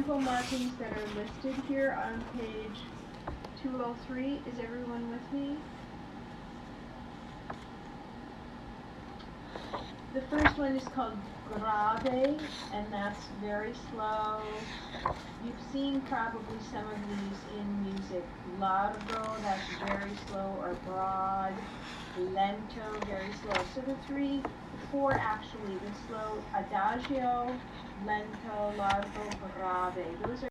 tempo markings that are listed here on page 203. Is everyone with me? The first one is called grave, and that's very slow. You've seen probably some of these in music. Largo, that's very slow or broad. Lento, very slow. So the four actually, the slow adagio, lento, largo, grave. Those are